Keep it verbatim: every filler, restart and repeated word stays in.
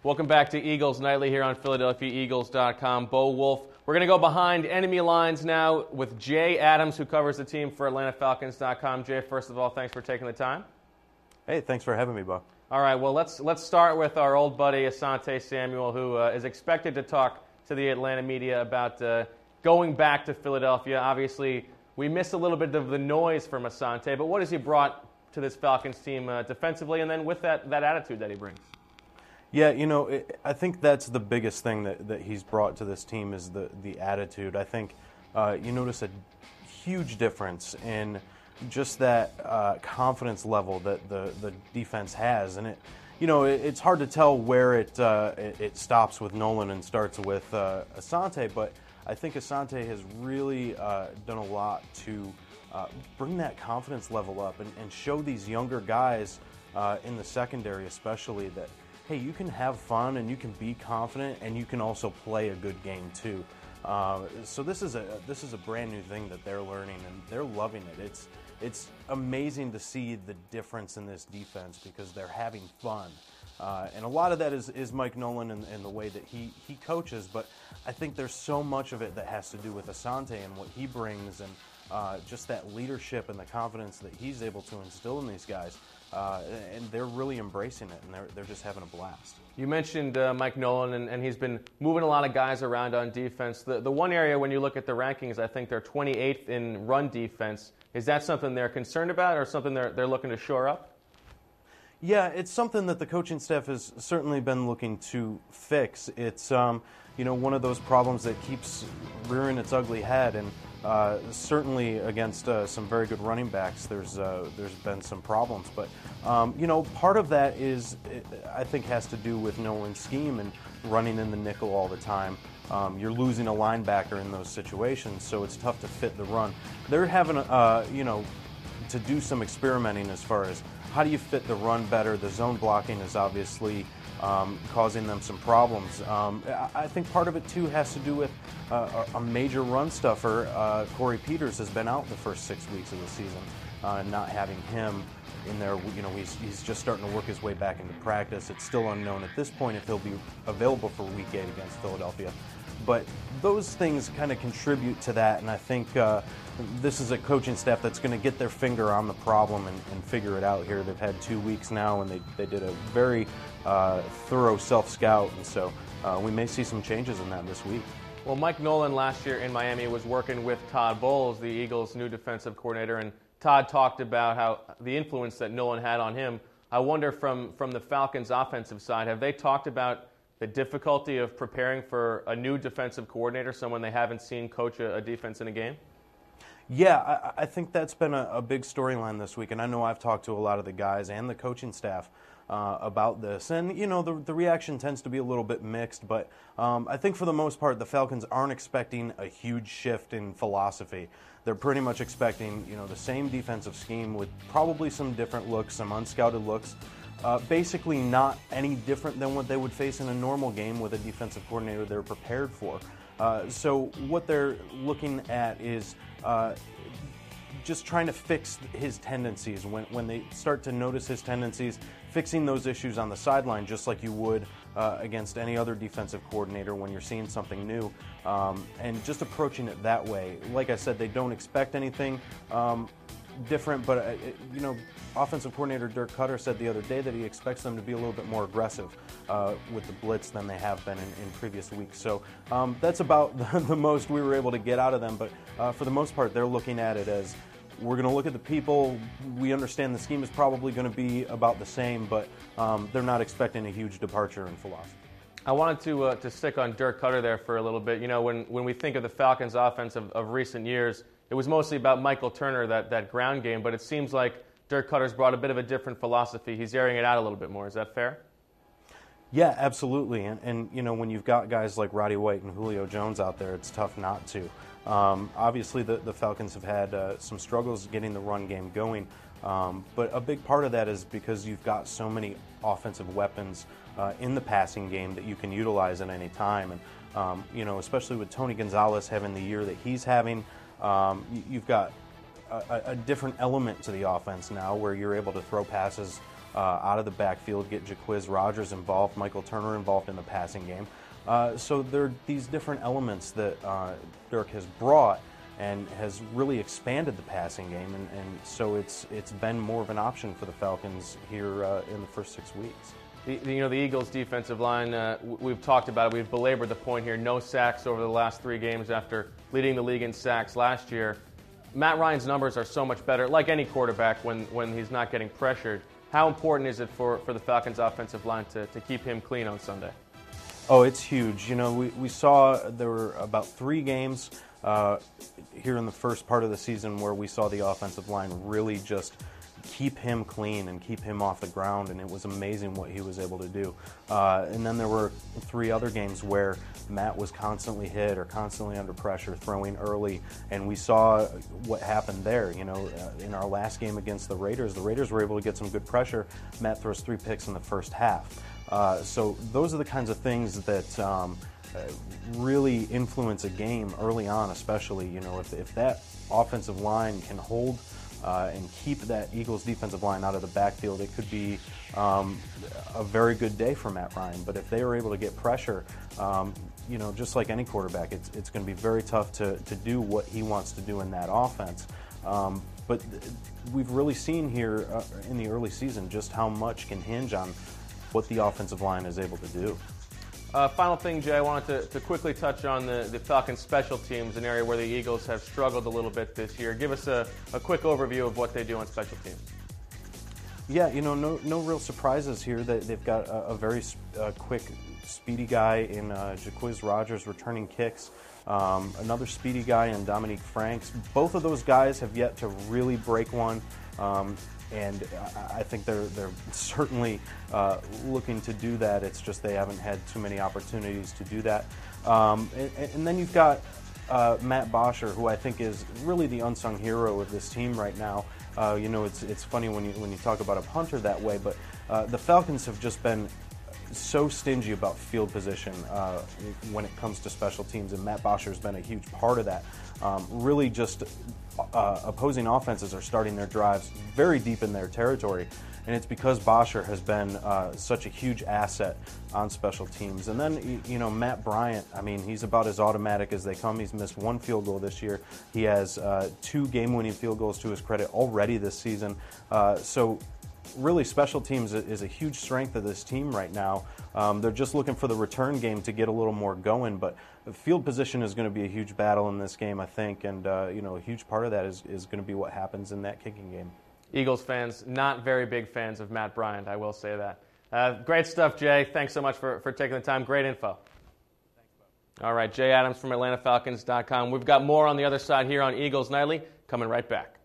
Welcome back to Eagles Nightly here on Philadelphia Eagles dot com. Bo Wolf. We're going to go behind enemy lines now with Jay Adams, who covers the team for Atlanta Falcons dot com. Jay, first of all, thanks for taking the time. Hey, thanks for having me, Bo. All right, well, let's let's start with our old buddy Asante Samuel, who uh, is expected to talk to the Atlanta media about uh, going back to Philadelphia. Obviously, we missed a little bit of the noise from Asante, but what has he brought to this Falcons team uh, defensively, and then with that, that attitude that he brings? Yeah, you know, it, I think that's the biggest thing that, that he's brought to this team is the, the attitude. I think uh, you notice a huge difference in just that uh, confidence level that the, the defense has. And, it, you know, it, it's hard to tell where it, uh, it, it stops with Nolan and starts with uh, Asante, but I think Asante has really uh, done a lot to uh, bring that confidence level up and, and show these younger guys uh, in the secondary especially that, hey, you can have fun and you can be confident and you can also play a good game too. Uh, so this is a this is a brand new thing that they're learning and they're loving it. It's it's amazing to see the difference in this defense because they're having fun. Uh, and a lot of that is, is Mike Nolan and, and the way that he, he coaches, but I think there's so much of it that has to do with Asante and what he brings and uh, just that leadership and the confidence that he's able to instill in these guys. Uh, and they're really embracing it, and they're, they're just having a blast. You mentioned uh, Mike Nolan, and, and he's been moving a lot of guys around on defense. The, the one area when you look at the rankings, I think they're twenty-eighth in run defense. Is that something they're concerned about or something they're, they're looking to shore up? Yeah, it's something that the coaching staff has certainly been looking to fix. It's um, you know, one of those problems that keeps rearing its ugly head, and uh, certainly against uh, some very good running backs, there's uh, there's been some problems. But um, you know, part of that is, I think, has to do with Nolan's scheme and running in the nickel all the time. Um, you're losing a linebacker in those situations, so it's tough to fit the run. They're having, uh, you know, to do some experimenting as far as how do you fit the run better. The zone blocking is obviously um, causing them some problems. Um, I think part of it, too, has to do with uh, a major run stuffer. Uh, Corey Peters has been out the first six weeks of the season, uh, not having him in there. You know, he's, he's just starting to work his way back into practice. It's still unknown at this point if he'll be available for week eight against Philadelphia. But those things kind of contribute to that, and I think uh, this is a coaching staff that's going to get their finger on the problem and, and figure it out here. They've had two weeks now, and they, they did a very uh, thorough self-scout, and so uh, we may see some changes in that this week. Well, Mike Nolan last year in Miami was working with Todd Bowles, the Eagles' new defensive coordinator, and Todd talked about how the influence that Nolan had on him. I wonder from, from the Falcons' offensive side, have they talked about the difficulty of preparing for a new defensive coordinator, someone they haven't seen coach a, a defense in a game? Yeah, I, I think that's been a, a big storyline this week, and I know I've talked to a lot of the guys and the coaching staff uh, about this. And, you know, the, the reaction tends to be a little bit mixed, but um, I think for the most part the Falcons aren't expecting a huge shift in philosophy. They're pretty much expecting, you know, the same defensive scheme with probably some different looks, some unscouted looks. Uh, basically not any different than what they would face in a normal game with a defensive coordinator they're prepared for. Uh, so what they're looking at is uh, just trying to fix his tendencies. When, when they start to notice his tendencies, fixing those issues on the sideline just like you would uh, against any other defensive coordinator when you're seeing something new, um, and just approaching it that way. Like I said, they don't expect anything um, different, but uh, you know, offensive coordinator Dirk Cutter said the other day that he expects them to be a little bit more aggressive uh, with the blitz than they have been in, in previous weeks. So um, that's about the, the most we were able to get out of them. But uh, for the most part, they're looking at it as we're going to look at the people. We understand the scheme is probably going to be about the same, but um, they're not expecting a huge departure in philosophy. I wanted to uh, to stick on Dirk Cutter there for a little bit. You know, when, when we think of the Falcons' offense of, of recent years, it was mostly about Michael Turner, that, that ground game, but it seems like Dirk Cutter's brought a bit of a different philosophy. He's airing it out a little bit more. Is that fair? Yeah, absolutely. And, and you know, when you've got guys like Roddy White and Julio Jones out there, it's tough not to. Um, obviously, the, the Falcons have had uh, some struggles getting the run game going, um, but a big part of that is because you've got so many offensive weapons uh, in the passing game that you can utilize at any time. And, um, you know, especially with Tony Gonzalez having the year that he's having, um, you, you've got a, a different element to the offense now where you're able to throw passes uh, out of the backfield, get Jaquiz Rogers involved, Michael Turner involved in the passing game. Uh, so there are these different elements that uh, Dirk has brought and has really expanded the passing game, and, and so it's it's been more of an option for the Falcons here uh, in the first six weeks. The, you know, the Eagles' defensive line, uh, we've talked about it. We've belabored the point here. No sacks over the last three games after leading the league in sacks last year. Matt Ryan's numbers are so much better, like any quarterback, when, when he's not getting pressured. How important is it for, for the Falcons' offensive line to, to keep him clean on Sunday? Oh, it's huge. You know, we, we saw there were about three games uh, here in the first part of the season where we saw the offensive line really just keep him clean and keep him off the ground, and it was amazing what he was able to do. Uh, and then there were three other games where Matt was constantly hit or constantly under pressure, throwing early, and we saw what happened there. You know, uh, in our last game against the Raiders, the Raiders were able to get some good pressure. Matt throws three picks in the first half. Uh, so those are the kinds of things that um, uh, really influence a game early on, especially. You know, if, if that offensive line can hold Uh, and keep that Eagles defensive line out of the backfield, it could be um, a very good day for Matt Ryan. But if they are able to get pressure, um, you know, just like any quarterback, it's it's going to be very tough to, to do what he wants to do in that offense. Um, but th- we've really seen here uh, in the early season just how much can hinge on what the offensive line is able to do. Uh, final thing, Jay, I wanted to, to quickly touch on the, the Falcons special teams, an area where the Eagles have struggled a little bit this year. Give us a, a quick overview of what they do on special teams. Yeah, you know, no no real surprises here. They, they've got a, a very uh, quick, speedy guy in uh, Jaquiz Rogers returning kicks. Um, another speedy guy in Dominique Franks. Both of those guys have yet to really break one. Um, And I think they're they're certainly uh, looking to do that. It's just they haven't had too many opportunities to do that. Um, and, and then you've got uh, Matt Bosher, who I think is really the unsung hero of this team right now. Uh, you know, it's it's funny when you when you talk about a punter that way, but uh, the Falcons have just been so stingy about field position uh, when it comes to special teams, and Matt Bosher's been a huge part of that. Um, really just uh, opposing offenses are starting their drives very deep in their territory, and it's because Bosher has been uh, such a huge asset on special teams. And then, you know, Matt Bryant, I mean, he's about as automatic as they come. He's missed one field goal this year. He has uh, two game-winning field goals to his credit already this season. Uh, so really, special teams is a huge strength of this team right now. Um, they're just looking for the return game to get a little more going, but field position is going to be a huge battle in this game, I think, and uh, you know, a huge part of that is, is going to be what happens in that kicking game. Eagles fans, not very big fans of Matt Bryant, I will say that. Uh, great stuff, Jay. Thanks so much for, for taking the time. Great info. Thanks, Bo. All right, Jay Adams from Atlanta Falcons dot com. We've got more on the other side here on Eagles Nightly, coming right back.